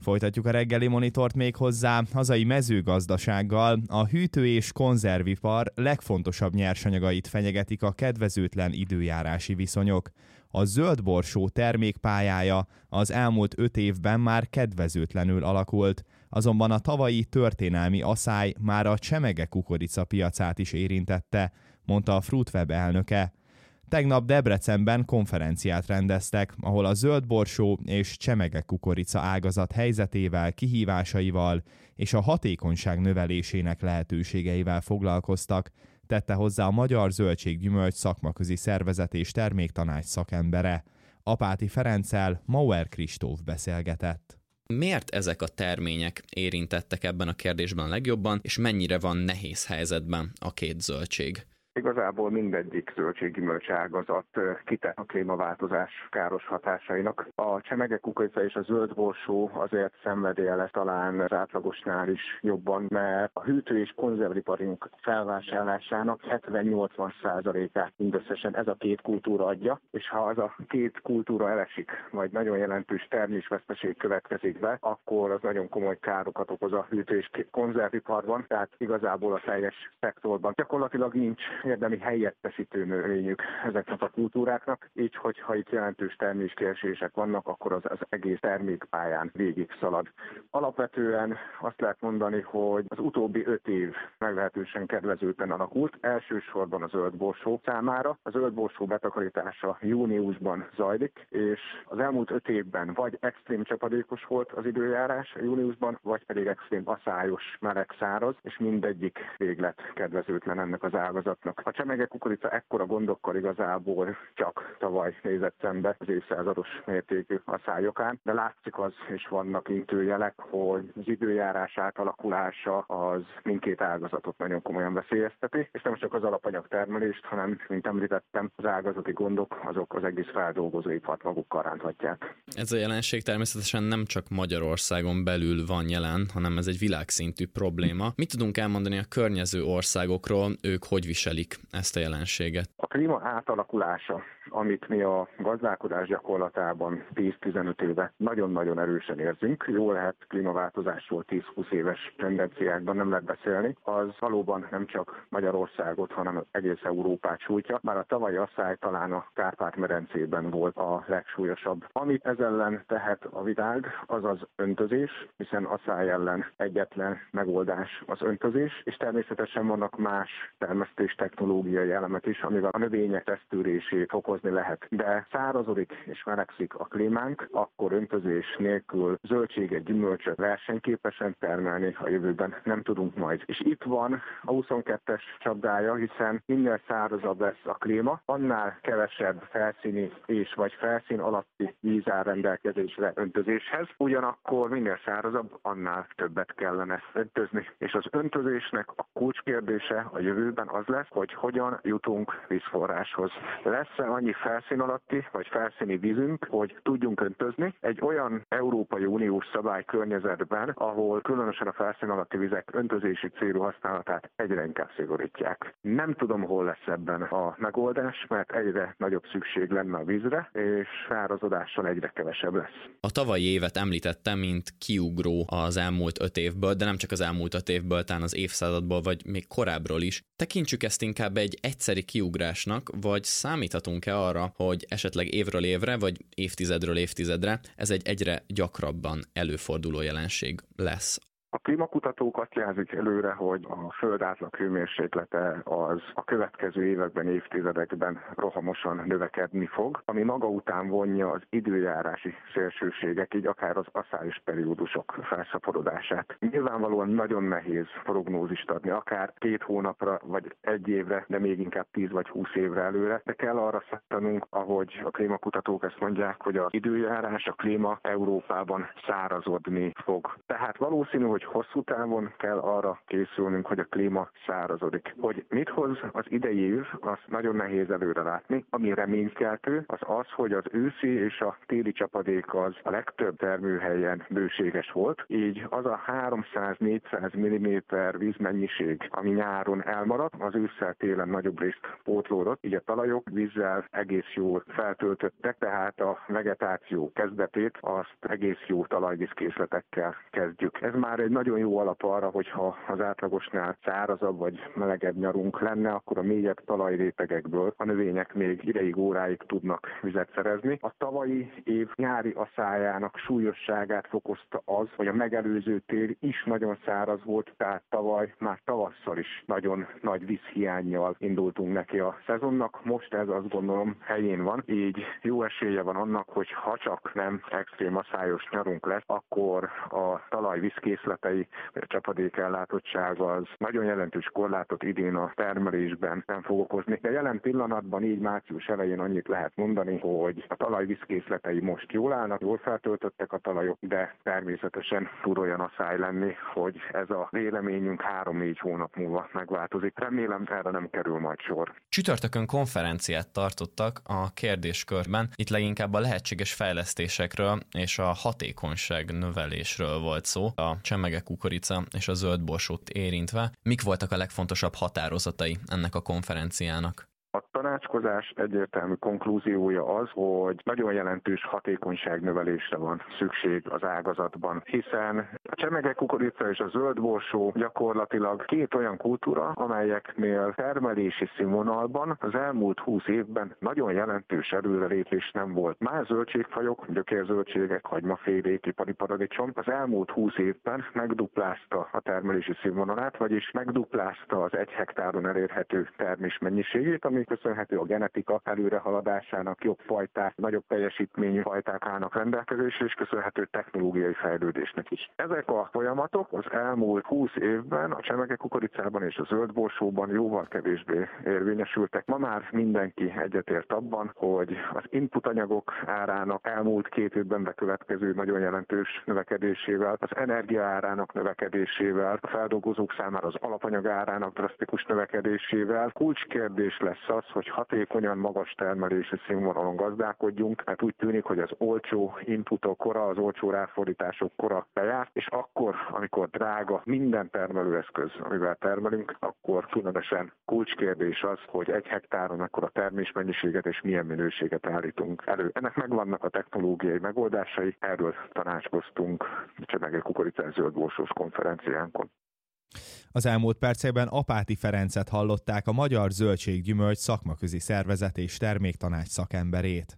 Folytatjuk a reggeli monitort még hozzá hazai mezőgazdasággal. A hűtő- és konzervipar legfontosabb nyersanyagait fenyegetik a kedvezőtlen időjárási viszonyok. A zöldborsó termékpályája az elmúlt 5 évben már kedvezőtlenül alakult, azonban a tavalyi történelmi aszály már a csemege kukorica piacát is érintette, mondta a Fruitweb elnöke. Tegnap Debrecenben konferenciát rendeztek, ahol a zöldborsó és csemege kukorica ágazat helyzetével, kihívásaival és a hatékonyság növelésének lehetőségeivel foglalkoztak, tette hozzá a Magyar Zöldséggyümölcs Szakmaközi Szervezet és Terméktanács szakembere. Apáti Ferenccel Mauer Kristóf beszélgetett. Miért ezek a termények érintettek ebben a kérdésben legjobban, és mennyire van nehéz helyzetben a két zöldség? Igazából mindegyik zöldséggyümölcs ágazat kitett a klímaváltozás káros hatásainak. A csemege kukorica és a zöldborsó azért szenvedélye lesz talán az átlagosnál is jobban, mert a hűtő- és konzerviparunk felvásárlásának 70-80%-át mindösszesen ez a két kultúra adja, és ha az a két kultúra elesik, vagy nagyon jelentős termésveszteség következik be, akkor az nagyon komoly károkat okoz a hűtő- és konzerviparban, tehát igazából a teljes szektorban. Gyakorlatilag nincs érdemi helyettesítő növényük ezeknek a kultúráknak, így hogyha itt jelentős terméskiesések vannak, akkor az egész termékpályán végig szalad. Alapvetően azt lehet mondani, hogy az utóbbi 5 év meglehetősen kedvezőtlen alakult, elsősorban a zöldborsó számára. A zöldborsó betakarítása júniusban zajlik, és az elmúlt 5 évben vagy extrém csapadékos volt az időjárás júniusban, vagy pedig extrém aszályos, meleg, száraz, és mindegyik véglet kedvezőtlen ennek az ágazatnak. A csemege kukorica ekkora gondokkal igazából csak tavaly nézett szembe az évszázados mértékű aszályokán, de látszik az, és vannak intőjelek, hogy az időjárás átalakulása az mindkét ágazatot nagyon komolyan veszélyezteti, és nem csak az alapanyagtermelést, hanem, mint említettem, az ágazati gondok azok az egész feldolgozóipart magukkal ránthatják. Ez a jelenség természetesen nem csak Magyarországon belül van jelen, hanem ez egy világszintű probléma. Mit tudunk elmondani a környező országokról, ők hogy viselik ezt a jelenséget? A klíma átalakulása, amit mi a gazdálkodás gyakorlatában 10-15 éve nagyon-nagyon erősen érzünk, jó lehet klímaváltozásról 10-20 éves tendenciákban nem lehet beszélni, az valóban nem csak Magyarországot, hanem egész Európát sújtja, bár a tavalyi asszály talán a Kárpát-medencében volt a legsúlyosabb. Amit ez ellen tehet a világ, az az öntözés, hiszen asszály ellen egyetlen megoldás az öntözés, és természetesen vannak más termesztés technológiai elemek is, amivel a növények tesztülését fokozni lehet. De szárazodik és melegszik a klímánk, akkor öntözés nélkül zöldséget, gyümölcsöt versenyképesen termelni a jövőben nem tudunk majd. És itt van a 22-es csapdája, hiszen minél szárazabb lesz a klíma, annál kevesebb felszíni és vagy felszín alatti víz áll rendelkezésre öntözéshez. Ugyanakkor minél szárazabb, annál többet kellene öntözni. És az öntözésnek a kulcskérdése a jövőben az lesz, hogy hogyan jutunk vízforráshoz. Lesz-e annyi felszín alatti vagy felszíni vízünk, hogy tudjunk öntözni egy olyan Európai Uniós szabálykörnyezetben, ahol különösen a felszín alatti vizek öntözési célú használatát egyre inkább szigorítják. Nem tudom, hol lesz ebben a megoldás, mert egyre nagyobb szükség lenne a vízre, és szárazodással egyre kevesebb lesz. A tavalyi évet említettem, mint kiugró az elmúlt 5 évből, de nem csak az elmúlt 5 évből, talán az évszázadból, vagy még korábbról is. Tekintsük ezt inkább egy egyszeri kiugrásnak, vagy számíthatunk-e arra, hogy esetleg évről évre, vagy évtizedről évtizedre ez egy egyre gyakrabban előforduló jelenség lesz? A klímakutatók azt jelzik előre, hogy a Föld átlag hőmérséklete az a következő években, évtizedekben rohamosan növekedni fog, ami maga után vonja az időjárási szélsőségek, így akár az aszályos periódusok felszaporodását. Nyilvánvalóan nagyon nehéz prognózist adni, akár 2 hónapra, vagy 1 évre, de még inkább 10 vagy 20 évre előre, de kell arra számítanunk, ahogy a klímakutatók ezt mondják, hogy az időjárás, a klíma Európában szárazodni fog. Tehát valószínű, hogy hosszú távon kell arra készülnünk, hogy a klíma szárazodik. Hogy mit hoz az idei év, azt nagyon nehéz előre látni. Ami reménykeltő, az, hogy az őszi és a téli csapadék az a legtöbb termőhelyen bőséges volt, így az a 300-400 mm vízmennyiség, ami nyáron elmaradt, az ősszel télen nagyobb részt pótlódott, így a talajok vízzel egész jól feltöltöttek, tehát a vegetáció kezdetét azt egész jó talajvízkészletekkel kezdjük. Ez már egy nagyon jó alap arra, hogyha az átlagosnál szárazabb vagy melegebb nyarunk lenne, akkor a mélyebb talajrétegekből a növények még ideig, óráig tudnak vizet szerezni. A tavalyi év nyári aszályának súlyosságát fokozta az, hogy a megelőző tél is nagyon száraz volt, tehát tavaly már tavasszal is nagyon nagy vízhiánnyal indultunk neki a szezonnak. Most ez azt gondolom helyén van, így jó esélye van annak, hogy ha csak nem extrém aszályos nyarunk lesz, akkor a talaj vízkészletei, vagy a csapadékellátottsága az nagyon jelentős korlátot idén a termelésben nem fog okozni. De jelen pillanatban így március elején annyit lehet mondani, hogy a talaj vízkészletei most jól állnak, jól feltöltöttek a talajok, de természetesen tud olyan aszály lenni, hogy ez a véleményünk 3-4 hónap múlva megváltozik. Remélem, erre nem kerül majd sor. Csütörtökön konferenciát tartottak a kérdéskörben. Itt leginkább a lehetséges fejlesztésekről és a hatékonyság növelésről volt szó, a csemege, kukorica és a zöld borsót érintve. Mik voltak a legfontosabb határozatai ennek a konferenciának? A tanácskozás egyértelmű konklúziója az, hogy nagyon jelentős hatékonyságnövelésre van szükség az ágazatban, hiszen a csemege, kukorica és a zöld borsó gyakorlatilag két olyan kultúra, amelyeknél termelési színvonalban az elmúlt 20 évben nagyon jelentős előrelépés nem volt. Más zöldségfajok, gyökérzöldségek, hagymafélék, ipari paradicsom az elmúlt 20 évben megduplázta a termelési színvonalát, vagyis megduplázta az 1 hektáron elérhető termésmennyiségét, ami köszönhető a genetika előrehaladásának, jobb fajták, nagyobb teljesítményű fajták állnak rendelkezésre, és köszönhető technológiai fejlődésnek is. Ezek a folyamatok az elmúlt 20 évben a csemege, kukoricában és a zöld borsóban jóval kevésbé érvényesültek. Ma már mindenki egyetért abban, hogy az inputanyagok árának elmúlt 2 évben bekövetkező nagyon jelentős növekedésével, az energia árának növekedésével, a feldolgozók számára az alapanyag árának drasztikus növekedésével kulcskérdés lesz az, hogy hatékonyan magas termelési színvonalon gazdálkodjunk, mert úgy tűnik, hogy az olcsó inputok kora, az olcsó ráfordítások kora lejárt, és akkor, amikor drága minden termelőeszköz, amivel termelünk, akkor különösen kulcskérdés az, hogy 1 hektáron mekkora termésmennyiséget és milyen minőséget állítunk elő. Ennek megvannak a technológiai megoldásai, erről tanácskoztunk a csemege, kukorica, zöld borsós konferenciánkon. Az elmúlt percekben Apáti Ferencet hallották, a Magyar Zöldség-Gyümölcs Szakmaközi Szervezet és Terméktanács szakemberét.